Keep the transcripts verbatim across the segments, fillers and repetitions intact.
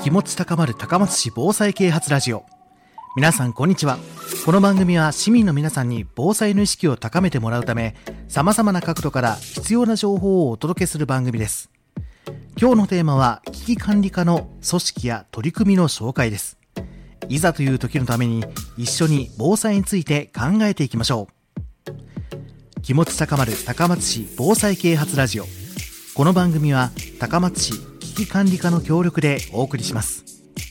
気持ち高まる高松市防災啓発ラジオ。皆さんこんにちは。この番組は市民の皆さんに防災の意識を高めてもらうため、様々な角度から必要な情報をお届けする番組です。今日のテーマは危機管理課の組織や取り組みの紹介です。いざという時のために一緒に防災について考えていきましょう。気持ち高まる高松市防災啓発ラジオ。この番組は高松市危機管理課の協力でお送りします。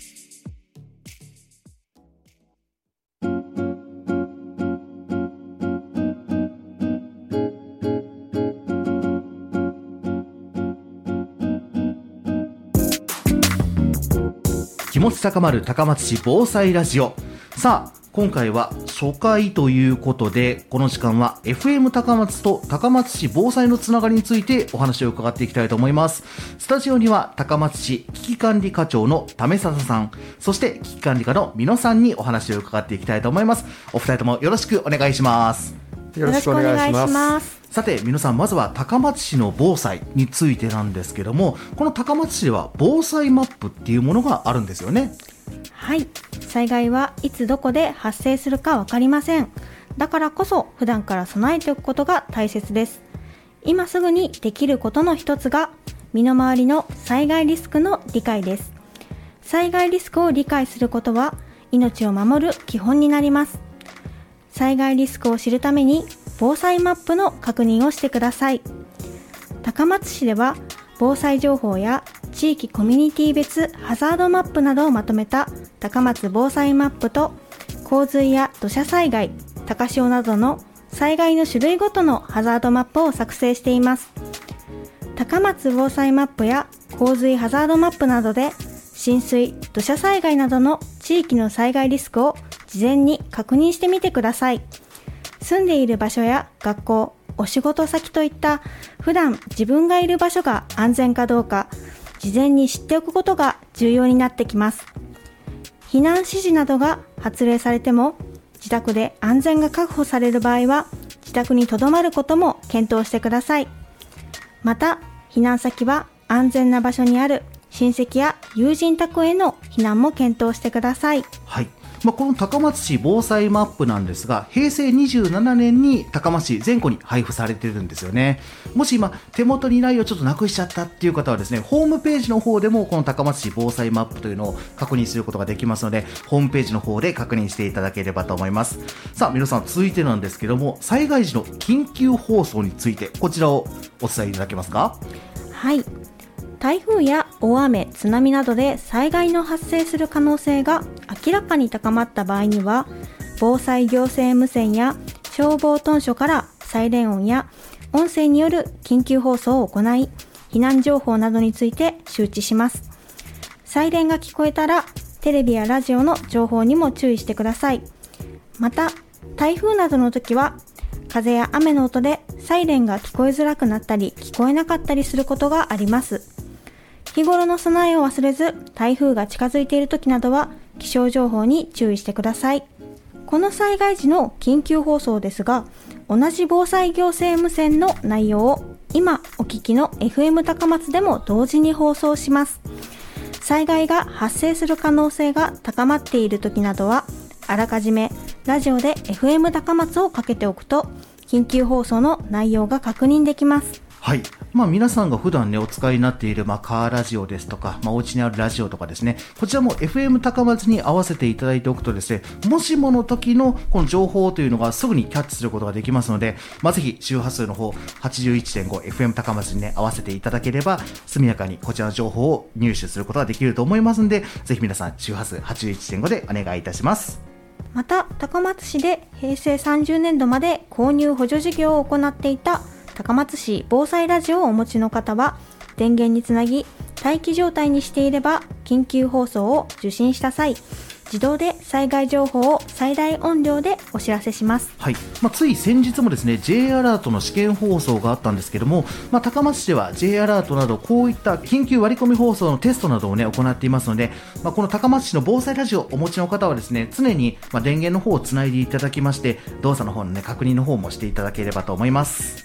気持ち高まる高松市防災ラジオ。さあ、今回は初回ということで、この時間は エフエム 高松と高松市防災のつながりについてお話を伺っていきたいと思います。スタジオには高松市危機管理課長の為笹さん、そして危機管理課の美濃さんにお話を伺っていきたいと思います。お二人ともよろしくお願いします。 よろしくお願いします。 さて、美濃さん、まずは高松市の防災についてなんですけども、この高松市では防災マップっていうものがあるんですよね。 はい、災害はいつどこで発生するか分かりません。だからこそ普段から備えておくことが大切です。今すぐにできることの一つが身の回りの災害リスクの理解です。災害リスクを理解することは命を守る基本になります。災害リスクを知るために防災マップの確認をしてください。高松市では防災情報や地域コミュニティ別ハザードマップなどをまとめた高松防災マップと、洪水や土砂災害、高潮などの災害の種類ごとのハザードマップを作成しています。高松防災マップや洪水ハザードマップなどで浸水、土砂災害などの地域の災害リスクを事前に確認してみてください。住んでいる場所や学校、お仕事先といった普段自分がいる場所が安全かどうか、事前に知っておくことが重要になってきます。避難指示などが発令されても、自宅で安全が確保される場合は、自宅に留まることも検討してください。また、避難先は安全な場所にある親戚や友人宅への避難も検討してください。 はい。まあ、この高松市防災マップなんですが、へいせいにじゅうななねんに高松市全戸に配布されているんですよね。もし今手元にないをちょっとなくしちゃったっていう方はですね、ホームページの方でもこの高松市防災マップというのを確認することができますので、ホームページの方で確認していただければと思います。さあ、皆さん、続いてなんですけども、災害時の緊急放送についてこちらをお伝えいただけますか？ はい。台風や大雨、津波などで災害の発生する可能性が明らかに高まった場合には、防災行政無線や消防屯所からサイレン音や音声による緊急放送を行い、避難情報などについて周知します。サイレンが聞こえたら、テレビやラジオの情報にも注意してください。また、台風などの時は、風や雨の音でサイレンが聞こえづらくなったり、聞こえなかったりすることがあります。日頃の備えを忘れず、台風が近づいている時などは気象情報に注意してください。この災害時の緊急放送ですが、同じ防災行政無線の内容を今お聞きの エフエム 高松でも同時に放送します。災害が発生する可能性が高まっている時などは、あらかじめラジオで エフエム 高松をかけておくと、緊急放送の内容が確認できます。 はい。まあ皆さんが普段ね、お使いになっている、まあカーラジオですとか、まあお家にあるラジオとかですね、こちらも エフエム 高松に合わせていただいておくとですね、もしもの時のこの情報というのがすぐにキャッチすることができますので、まあぜひ周波数の方 はちじゅういってんごエフエム 高松にね、合わせていただければ、速やかにこちらの情報を入手することができると思いますので、ぜひ皆さん周波数 はちじゅういってんごでお願いいたします。 また、高松市でへいせいさんじゅうねんどまで購入補助事業を行っていた高松市防災ラジオをお持ちの方は、電源につなぎ待機状態にしていれば、緊急放送を受信した際、自動で災害情報を最大音量でお知らせします。 はい。まあ、つい先日もですね J アラートの試験放送があったんですけども、まあ、高松市では J アラートなどこういった緊急割り込み放送のテストなどをね行っていますので、まあ、この高松市の防災ラジオをお持ちの方はですね、常にまあ電源の方をつないでいただきまして、動作の方のね確認の方もしていただければと思います。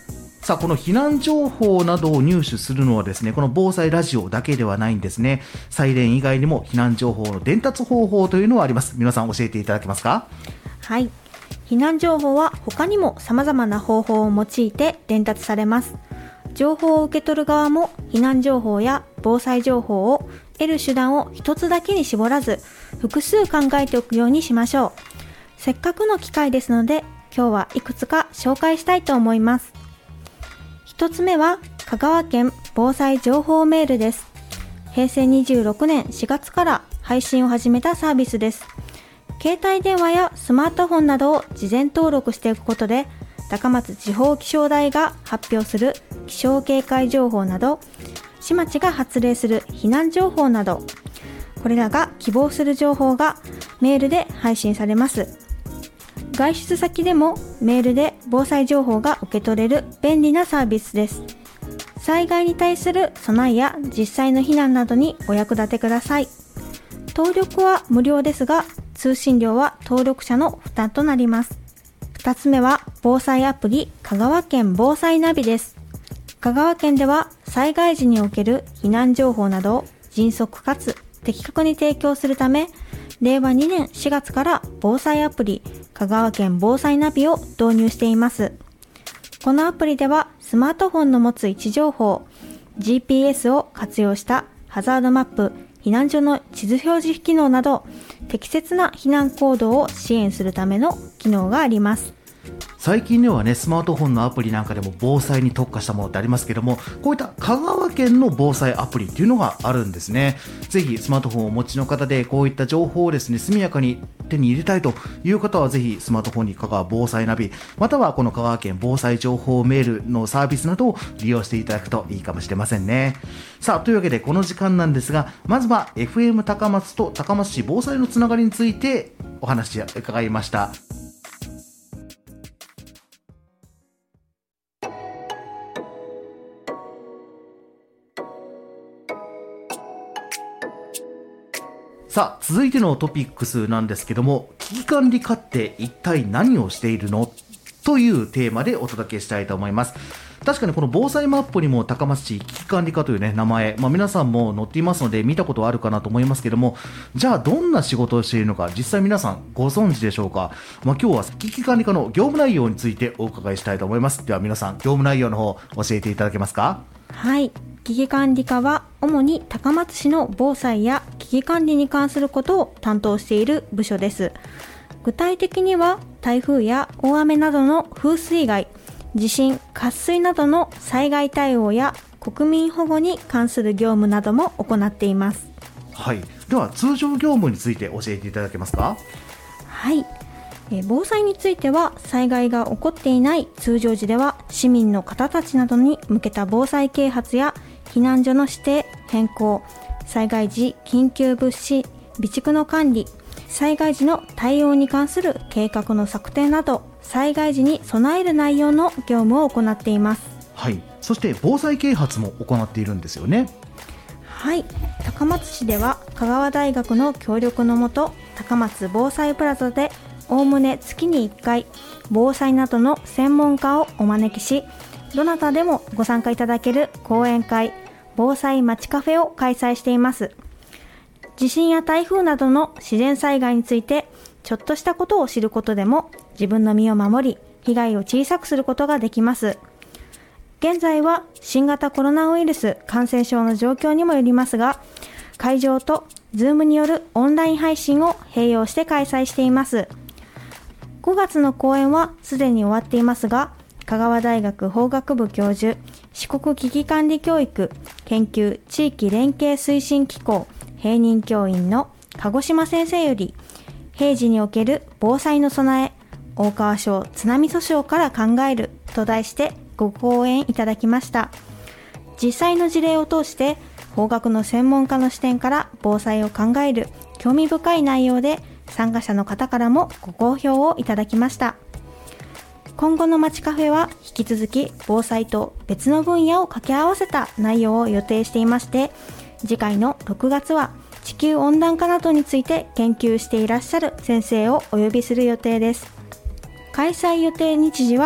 さあ、この避難情報などを入手するのはですね、この防災ラジオだけではないんですね。サイレン以外にも避難情報の伝達方法というのはあります。皆さん教えていただけますか？ はい。避難情報は他にも様々な方法を用いて伝達されます。情報を受け取る側も避難情報や防災情報を得る手段を一つだけに絞らず、複数考えておくようにしましょう。せっかくの機会ですので、今日はいくつか紹介したいと思います。一つ目は香川県防災情報メールです。へいせいにじゅうろくねんしがつから配信を始めたサービスです。携帯電話やスマートフォンなどを事前登録していくことで、高松地方気象台が発表する気象警戒情報など、市町が発令する避難情報など、これらが希望する情報がメールで配信されます。外出先でもメールで防災情報が受け取れる便利なサービスです。災害に対する備えや実際の避難などにお役立てください。登録は無料ですが、通信料は登録者の負担となります。二つ目は防災アプリ香川県防災ナビです。香川県では災害時における避難情報などを迅速かつ的確に提供するため、れいわにねんしがつから防災アプリ香川県防災ナビを導入しています。このアプリではスマートフォンの持つ位置情報、ジーピーエス を活用したハザードマップ、避難所の地図表示機能など、適切な避難行動を支援するための機能があります。 最近ではね、スマートフォンのアプリなんかでも防災に特化したものってありますけども、こういった香川県の防災アプリっていうのがあるんですね。ぜひスマートフォンをお持ちの方でこういった情報をですね、速やかに手に入れたいという方はぜひスマートフォンに香川防災ナビ、またはこの香川県防災情報メールのサービスなどを利用していただくといいかもしれませんね。さあ、というわけでこの時間なんですが、まずは エフエム 高松と高松市防災のつながりについてお話を伺いました。さあ、続いてのトピックスなんですけども、危機管理課って一体何をしているのというテーマでお届けしたいと思います。確かにこの防災マップにも高松市危機管理課というね、名前、まあ、皆さんも載っていますので見たことあるかなと思いますけども、じゃあどんな仕事をしているのか実際皆さんご存知でしょうか。まあ、今日は危機管理課の業務内容についてお伺いしたいと思います。では皆さん、業務内容の方教えていただけますか？ はい。危機管理課は主に高松市の防災や危機管理に関することを担当している部署です。具体的には台風や大雨などの風水害、地震、渇水などの災害対応や国民保護に関する業務なども行っています。 はい。では通常業務について教えていただけますか？ はい。え防災については災害が起こっていない通常時では市民の方たちなどに向けた防災啓発や避難所の指定変更、災害時緊急物資備蓄の管理、災害時の対応に関する計画の策定など、災害時に備える内容の業務を行っています。 はい。そして防災啓発も行っているんですよね。 はい。高松市では香川大学の協力のもと、高松防災プラザでおおむね月にいっかい防災などの専門家をお招きし、どなたでもご参加いただける講演会、防災まちカフェを開催しています。地震や台風などの自然災害についてちょっとしたことを知ることでも自分の身を守り、被害を小さくすることができます。現在は新型コロナウイルス感染症の状況にもよりますが、会場と Zoom によるオンライン配信を併用して開催しています。ごがつの講演はすでに終わっていますが、香川大学法学部教授、四国危機管理教育研究地域連携推進機構併任教員の鹿児島先生より、平時における防災の備え、大川省津波訴訟から考えると題してご講演いただきました。実際の事例を通して法学の専門家の視点から防災を考える興味深い内容で、参加者の方からもご好評をいただきました。今後のまちカフェは引き続き防災と別の分野を掛け合わせた内容を予定していまして、次回のろくがつは地球温暖化などについて研究していらっしゃる先生をお呼びする予定です。開催予定日時は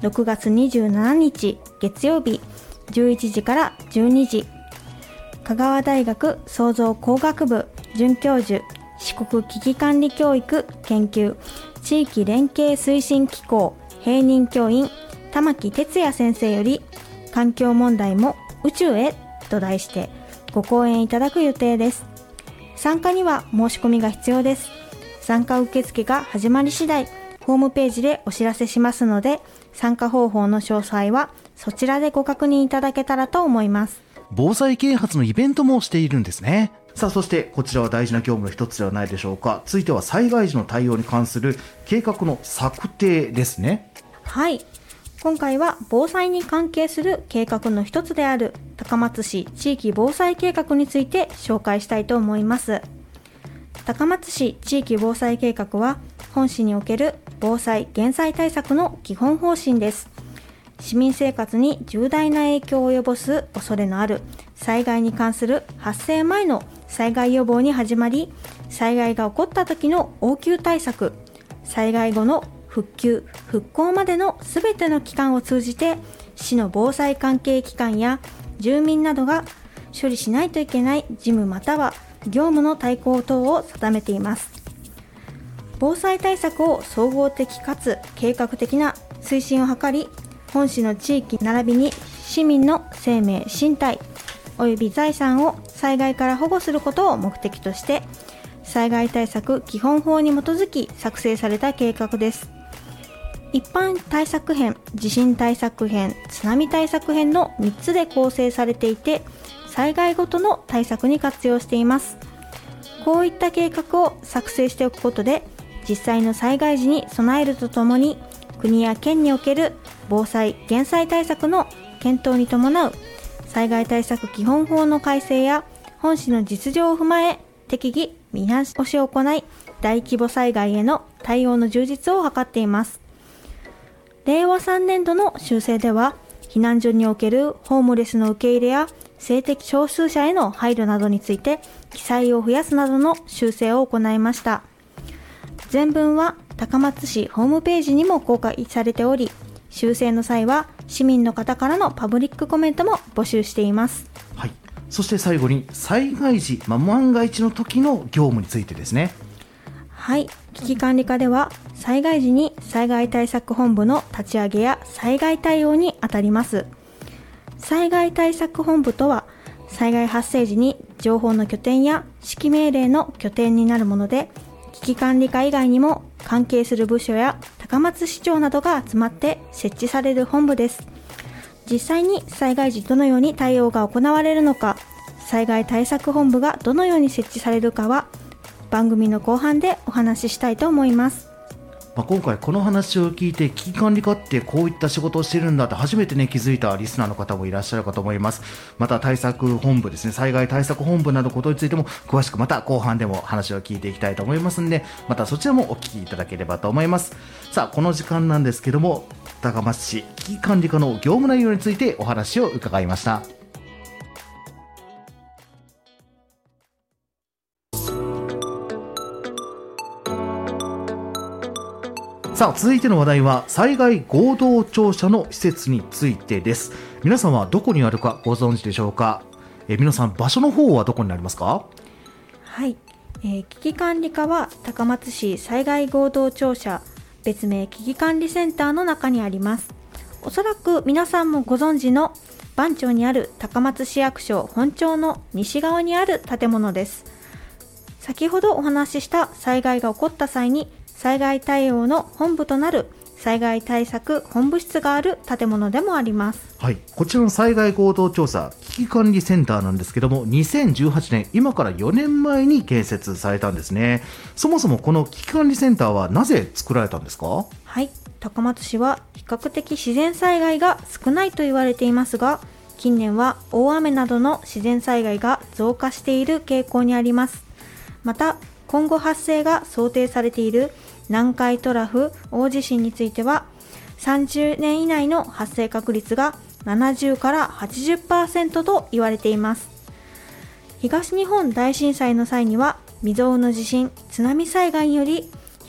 ろくがつにじゅうしちにち月曜日じゅういちじからじゅうにじ、香川大学創造工学部准教授、四国危機管理教育研究地域連携推進機構併任教員玉木哲也先生より、環境問題も宇宙へと題してご講演いただく予定です。参加には申し込みが必要です。参加受付が始まり次第、ホームページでお知らせしますので、参加方法の詳細はそちらでご確認いただけたらと思います。 防災啓発のイベントもしているんですね。さあ、そしてこちらは大事な業務の一つではないでしょうか。続いては災害時の対応に関する計画の策定ですね。 はい、今回は防災に関係する計画の一つである高松市地域防災計画について紹介したいと思います。高松市地域防災計画は本市における防災・減災対策の基本方針です。市民生活に重大な影響を及ぼす恐れのある災害に関する発生前の災害予防に始まり、災害が起こった時の応急対策、災害後の復旧・復興までのすべての期間を通じて、市の防災関係機関や住民などが処理しないといけない事務または業務の対抗等を定めています。防災対策を総合的かつ計画的な推進を図り、本市の地域並びに市民の生命・身体及び財産を災害から保護することを目的として、災害対策基本法に基づき作成された計画です。一般対策編、地震対策編、津波対策編のみっつで構成されていて、災害ごとの対策に活用しています。こういった計画を作成しておくことで、実際の災害時に備えるとともに、国や県における防災・減災対策の検討に伴う災害対策基本法の改正や本市の実情を踏まえ適宜見直しを行い、大規模災害への対応の充実を図っています。れいわさんねんどの修正では、避難所におけるホームレスの受け入れや性的少数者への配慮などについて記載を増やすなどの修正を行いました。全文は高松市ホームページにも公開されており、修正の際は市民の方からのパブリックコメントも募集しています。 はい、そして最後に災害時、まあ、万が一の時の業務についてですね。 はい、危機管理課では災害時に災害対策本部の立ち上げや災害対応にあたります。災害対策本部とは、災害発生時に情報の拠点や指揮命令の拠点になるもので、危機管理課以外にも関係する部署や高松市長などが集まって設置される本部です。実際に災害時どのように対応が行われるのか、災害対策本部がどのように設置されるかは番組の後半でお話ししたいと思います。 まあ、今回この話を聞いて、危機管理課ってこういった仕事をしてるんだって初めてね気づいたリスナーの方もいらっしゃるかと思います。また対策本部ですね、災害対策本部などことについても詳しくまた後半でも話を聞いていきたいと思いますので、またそちらもお聞きいただければと思います。さあ、この時間なんですけども、高松市危機管理課の業務内容についてお話を伺いました。さあ、続いての話題は災害合同庁舎の施設についてです。皆さんはどこにあるかご存知でしょうか。え皆さん、場所の方はどこになりますか？ はい、えー、危機管理課は高松市災害合同庁舎、別名危機管理センターの中にあります。おそらく皆さんもご存知の番町にある高松市役所本庁の西側にある建物です。先ほどお話しした災害が起こった際に災害対応の本部となる災害対策本部室がある建物でもあります。 はい、こちらの災害合同調査危機管理センターなんですけども、にせんじゅうはちねん、今からよねんまえに建設されたんですね。そもそもこの危機管理センターはなぜ作られたんですか？ はい、高松市は比較的自然災害が少ないと言われていますが、近年は大雨などの自然災害が増加している傾向にあります。また、今後発生が想定されている南海トラフ大地震については、さんじゅうねん以内の発生確率がななじゅうからはちじゅっパーセント と言われています。東日本大震災の際には、未曾有の地震、津波災害により被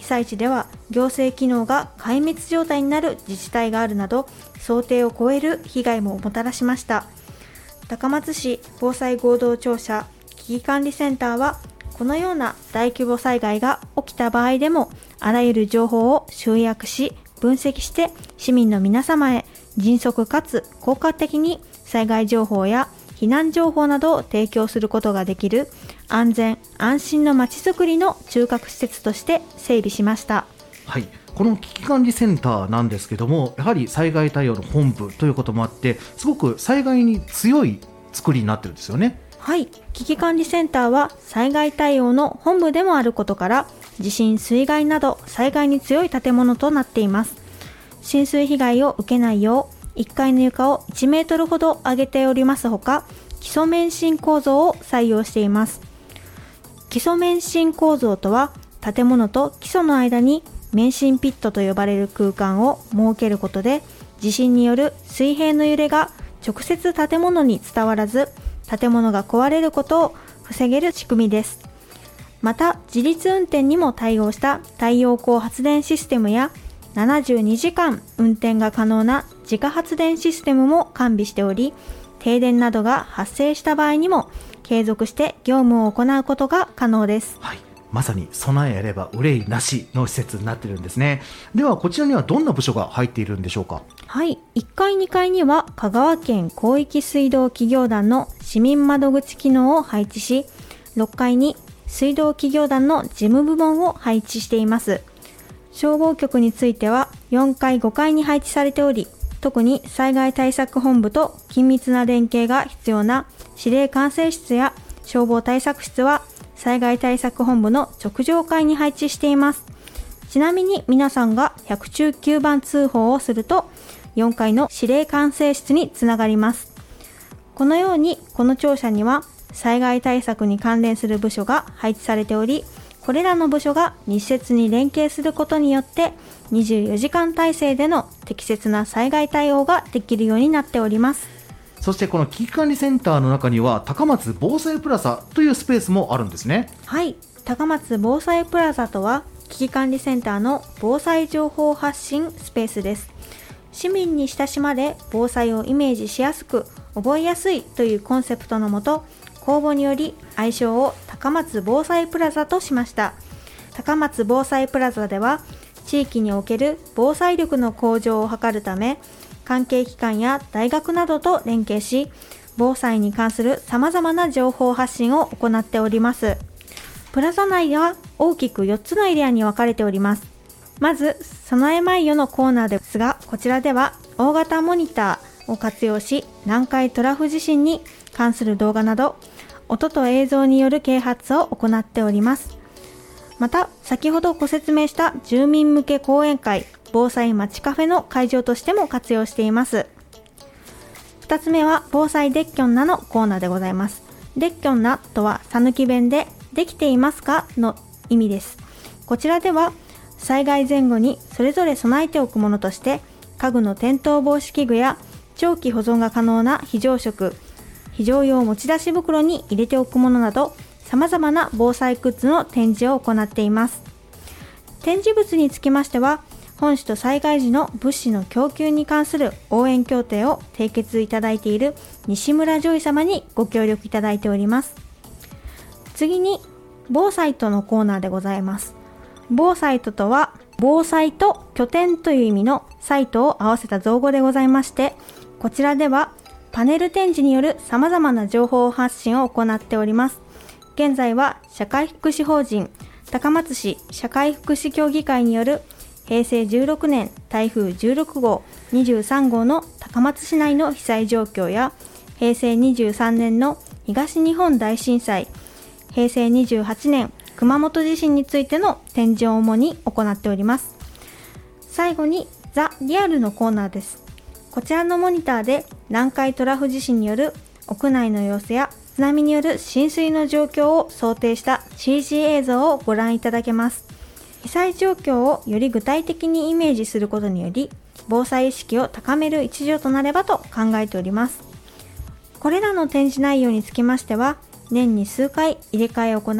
被災地では行政機能が壊滅状態になる自治体があるなど、想定を超える被害ももたらしました。高松市防災合同庁舎危機管理センターは、このような大規模災害が起きた場合でも、あらゆる情報を集約し、分析して市民の皆様へ迅速かつ効果的に災害情報や避難情報などを提供することができる安全安心のまちづくりの中核施設として整備しました。 はい、この危機管理センターなんですけども、やはり災害対応の本部ということもあって、すごく災害に強い作りになってるんですよね。 はい、危機管理センターは災害対応の本部でもあることから、地震水害など災害に強い建物となっています。浸水被害を受けないよういっかいの床をいちメートルほど上げておりますほか、基礎免震構造を採用しています。基礎免震構造とは、建物と基礎の間に免震ピットと呼ばれる空間を設けることで、地震による水平の揺れが直接建物に伝わらず、建物が壊れることを防げる仕組みです。また、自立運転にも対応した太陽光発電システムや、ななじゅうにじかん運転が可能な自家発電システムも完備しており、停電などが発生した場合にも継続して業務を行うことが可能です。 はい、まさに備えあれば憂いなしの施設になっているんですね。ではこちらにはどんな部署が入っているんでしょうか。 はい、いっかいにかいには香川県広域水道企業団の市民窓口機能を配置し、ろっかいに水道企業団の事務部門を配置しています。消防局についてはよんかいごかいに配置されており、特に災害対策本部と緊密な連携が必要な指令管制室や消防対策室は災害対策本部の直上階に配置しています。ちなみに皆さんがいちいちきゅうばん通報をするとよんかいの指令管制室につながります。このようにこの庁舎には災害対策に関連する部署が配置されており、これらの部署が密接に連携することによってにじゅうよじかん体制での適切な災害対応ができるようになっております。 そしてこの危機管理センターの中には高松防災プラザというスペースもあるんですね。 はい、高松防災プラザとは危機管理センターの防災情報発信スペースです。市民に親しまれ、防災をイメージしやすく覚えやすいというコンセプトのもと、公募により愛称を高松防災プラザとしました。高松防災プラザでは地域における防災力の向上を図るため、関係機関や大学などと連携し、防災に関するさまざまな情報発信を行っております。プラザ内は大きくよっつのエリアに分かれております。まず備え前予のコーナーですが、こちらでは大型モニターを活用し、南海トラフ地震に関する動画など音と映像による啓発を行っております。また、先ほどご説明した住民向け講演会、防災まちカフェの会場としても活用しています。二つ目は防災でっきょんなのコーナーでございます。でっきょんなとはさぬき弁でできていますかの意味です。こちらでは災害前後にそれぞれ備えておくものとして、家具の転倒防止器具や長期保存が可能な非常食、非常用持ち出し袋に入れておくものなど、様々な防災グッズの展示を行っています。展示物につきましては、本市と災害時の物資の供給に関する応援協定を締結いただいている西村ジョイ様にご協力いただいております。次に、防災とのコーナーでございます。防災ととは、防災と拠点という意味のサイトを合わせた造語でございまして、こちらではパネル展示による様々な情報発信を行っております。現在は社会福祉法人高松市社会福祉協議会によるへいせいじゅうろくねん台風じゅうろくごう、にじゅうさんごうの高松市内の被災状況や、へいせいにじゅうさんねんの東日本大震災、へいせいにじゅうはちねん熊本地震についての展示を主に行っております。最後にザ・リアルのコーナーです。こちらのモニターで南海トラフ地震による屋内の様子や津波による浸水の状況を想定した シージー 映像をご覧いただけます。被災状況をより具体的にイメージすることにより、防災意識を高める一助となればと考えております。これらの展示内容につきましては、年に数回入れ替えを行い、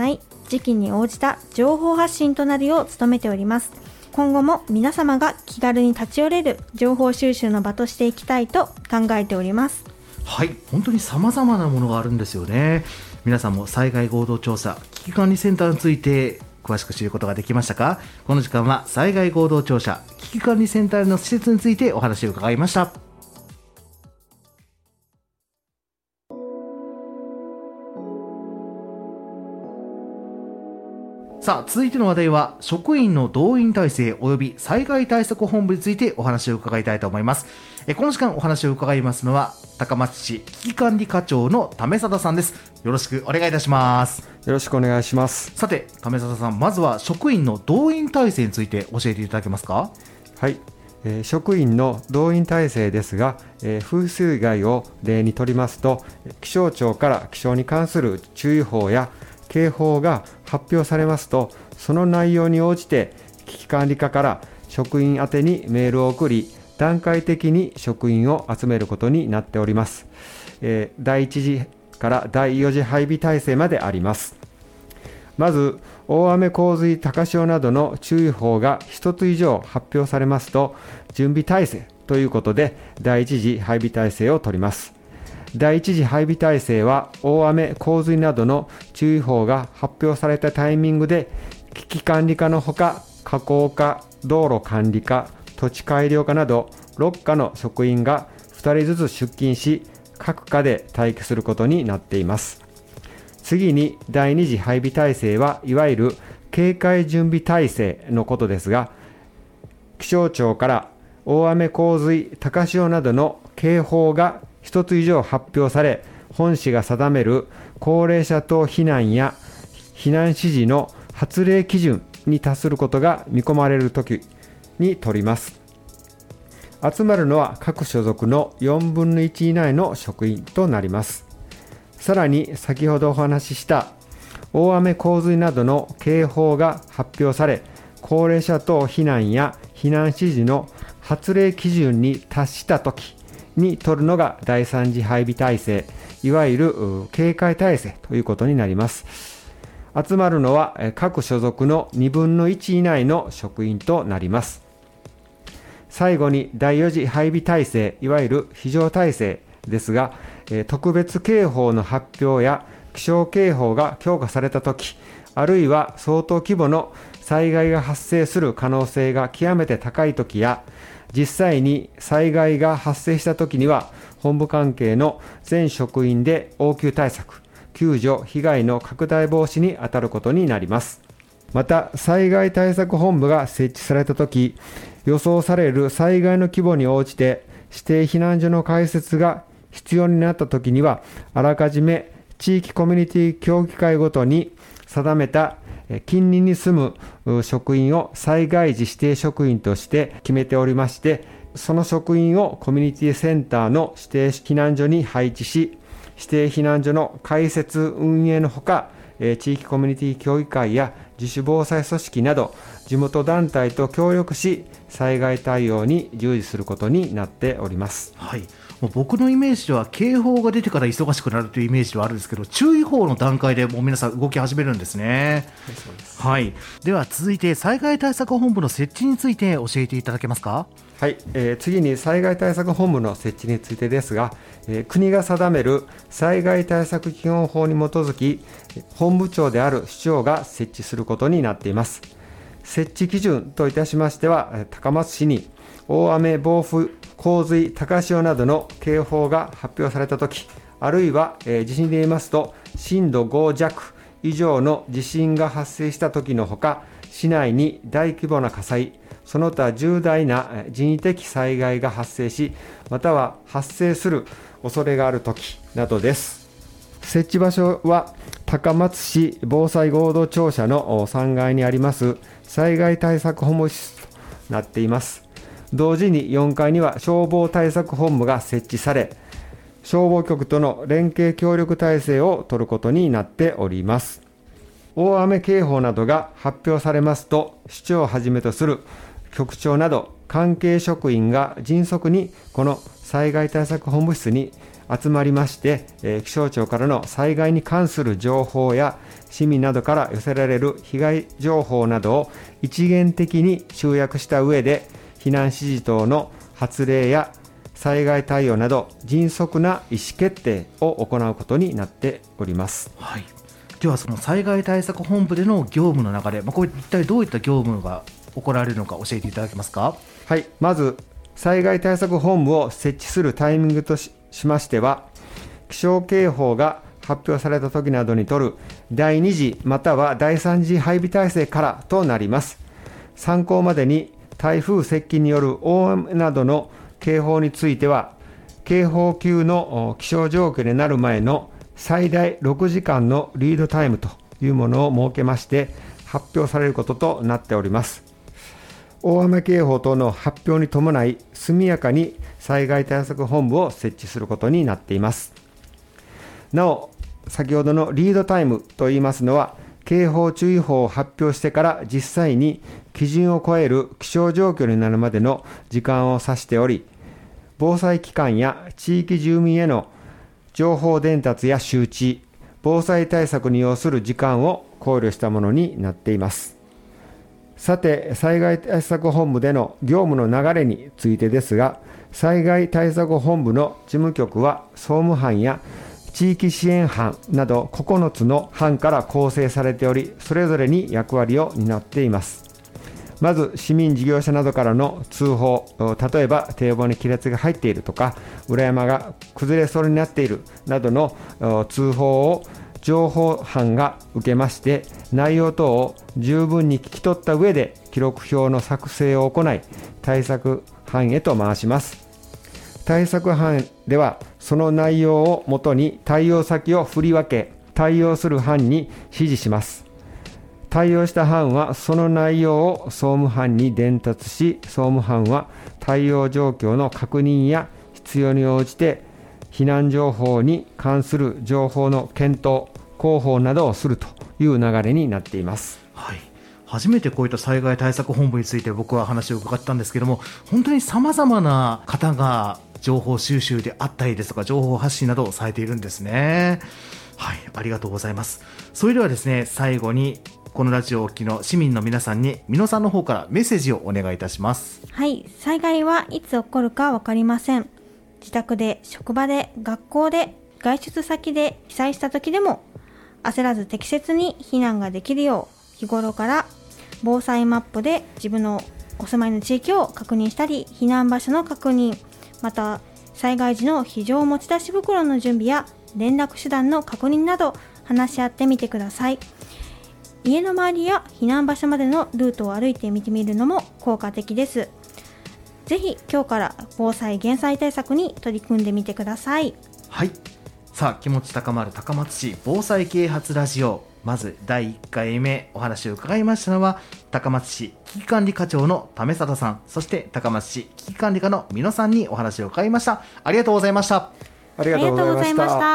時期に応じた情報発信となるよう努めております。今後も皆様が気軽に立ち寄れる情報収集の場としていきたいと考えております。 はい、本当に様々なものがあるんですよね。皆さんも災害合同調査危機管理センターについて詳しく知ることができましたか？この時間は災害合同調査危機管理センターの施設についてお話を伺いました。さあ、続いての話題は職員の動員体制及び災害対策本部についてお話を伺いたいと思います。えこの時間お話を伺いますのは高松市危機管理課長の為定さんです。よろしくお願いいたします。 よろしくお願いします。 さて為定さん、まずは職員の動員体制について教えていただけますか？ はい、えー、職員の動員体制ですが、えー、風水害を例にとりますと、気象庁から気象に関する注意報や警報が発表されますと、その内容に応じて危機管理課から職員宛てにメールを送り、段階的に職員を集めることになっております。えー、だいいち次からだいよん次配備体制まであります。まず大雨洪水高潮などの注意報がひとつ以上発表されますと、準備体制ということでだいいち次配備体制を取ります。だいいち次配備体制は大雨洪水などの注意報が発表されたタイミングで危機管理課のほか火工課、道路管理課、土地改良課などろっ課の職員がふたりずつ出勤し、各課で待機することになっています。次にだいに次配備体制はいわゆる警戒準備体制のことですが、気象庁から大雨洪水高潮などの警報がひとつ以上発表され、本市が定める高齢者等避難や避難指示の発令基準に達することが見込まれるときに取ります。集まるのは各所属のよんぶんのいち以内の職員となります。さらに先ほどお話しした大雨洪水などの警報が発表され、高齢者等避難や避難指示の発令基準に達したときに取るのがだいさん次配備体制、いわゆる警戒体制ということになります。集まるのは各所属のにぶんのいち以内の職員となります。最後にだいよん次配備体制、いわゆる非常体制ですが、特別警報の発表や気象警報が強化されたとき、あるいは相当規模の災害が発生する可能性が極めて高いときや、実際に災害が発生したときには、本部関係の全職員で応急対策、救助、被害の拡大防止に当たることになります。また、災害対策本部が設置されたとき、予想される災害の規模に応じて、指定避難所の開設が必要になったときには、あらかじめ地域コミュニティ協議会ごとに定めた近隣に住む職員を災害時指定職員として決めておりまして、その職員をコミュニティセンターの指定避難所に配置し、指定避難所の開設運営のほか、地域コミュニティ協議会や自主防災組織など地元団体と協力し、災害対応に従事することになっております。 はい、もう僕のイメージでは警報が出てから忙しくなるというイメージはあるんですけど、注意報の段階でもう皆さん動き始めるんですね。 はい、そうです。 はい、では続いて災害対策本部の設置について教えていただけますか？ はい、えー、次に災害対策本部の設置についてですが、えー、国が定める災害対策基本法に基づき、本部長である市長が設置することになっています。設置基準といたしましては、高松市に大雨、暴風、洪水、高潮などの警報が発表されたとき、あるいは、えー、地震で言いますと、震度ご弱以上の地震が発生したときのほか、市内に大規模な火災、その他重大な人為的災害が発生し、または発生する恐れがあるときなどです。設置場所は高松市防災合同庁舎のさんがいにあります災害対策本部室となっています。同時によんかいには消防対策本部が設置され、消防局との連携協力体制を取ることになっております。大雨警報などが発表されますと、市長をはじめとする局長など関係職員が迅速にこの災害対策本部室に集まりまして、えー、気象庁からの災害に関する情報や市民などから寄せられる被害情報などを一元的に集約した上で、避難指示等の発令や災害対応など迅速な意思決定を行うことになっております。 はい、ではその災害対策本部での業務の流れ、まあ、これ一体どういった業務が行われるのか教えていただけますか。 はい、まず災害対策本部を設置するタイミングと し, しましては、気象警報が発表された時などに取るだいに次またはだいさん次配備体制からとなります。参考までに台風接近による大雨などの警報については、警報級の気象状況になる前の最大ろくじかんのリードタイムというものを設けまして発表されることとなっております。大雨警報等の発表に伴い、速やかに災害対策本部を設置することになっています。なお、先ほどのリードタイムといいますのは、警報注意報を発表してから実際に基準を超える気象状況になるまでの時間を指しており、防災機関や地域住民への情報伝達や周知、防災対策に要する時間を考慮したものになっています。さて、災害対策本部での業務の流れについてですが、災害対策本部の事務局は総務班や地域支援班などここのつの班から構成されており、それぞれに役割を担っています。まず市民事業者などからの通報、例えば堤防に亀裂が入っているとか、裏山が崩れそうになっているなどの通報を情報班が受けまして、内容等を十分に聞き取った上で記録表の作成を行い、対策班へと回します。対策班ではその内容をもとに対応先を振り分け、対応する班に指示します。対応した班はその内容を総務班に伝達し、総務班は対応状況の確認や必要に応じて避難情報に関する情報の検討、広報などをするという流れになっています。 はい、初めてこういった災害対策本部について僕は話を伺ったんですけども、本当に様々な方が情報収集であったりですとか、情報発信などをされているんですね。はい、ありがとうございます。それではですね、最後にこのラジオをお聞きの市民の皆さんに、美濃さんの方からメッセージをお願いいたします。 はい、災害はいつ起こるか分かりません。自宅で、職場で、学校で、外出先で被災した時でも焦らず適切に避難ができるよう、日頃から防災マップで自分のお住まいの地域を確認したり、避難場所の確認、また災害時の非常持ち出し袋の準備や連絡手段の確認など話し合ってみてください。家の周りや避難場所までのルートを歩いてみてみるのも効果的です。ぜひ今日から防災減災対策に取り組んでみてください。 はい、さあ気持ち高まる高松市防災啓発ラジオ、まずだいいっかいめお話を伺いましたのは、高松市危機管理課長の為貞さん、そして高松市危機管理課の美濃さんにお話を伺いました。ありがとうございました。 ありがとうございました。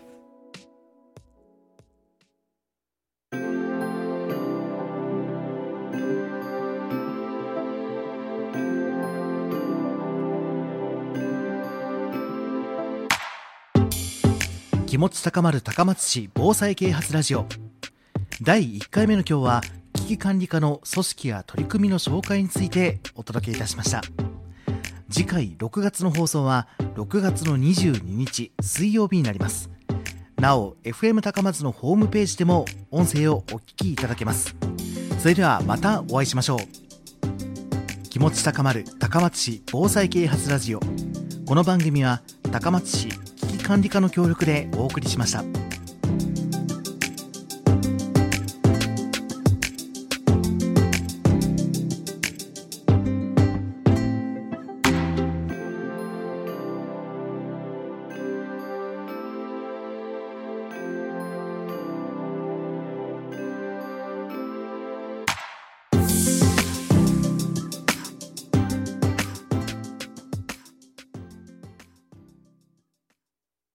気持ち高まる高松市防災啓発ラジオ、だいいっかいめの今日は、危機管理課の組織や取り組みの紹介についてお届けいたしました。次回ろくがつの放送はろくがつのにじゅうににち水曜日になります。なお エフエム 高松のホームページでも音声をお聞きいただけます。それではまたお会いしましょう。気持ち高まる高松市防災啓発ラジオ、この番組は高松市危機管理課の協力でお送りしました。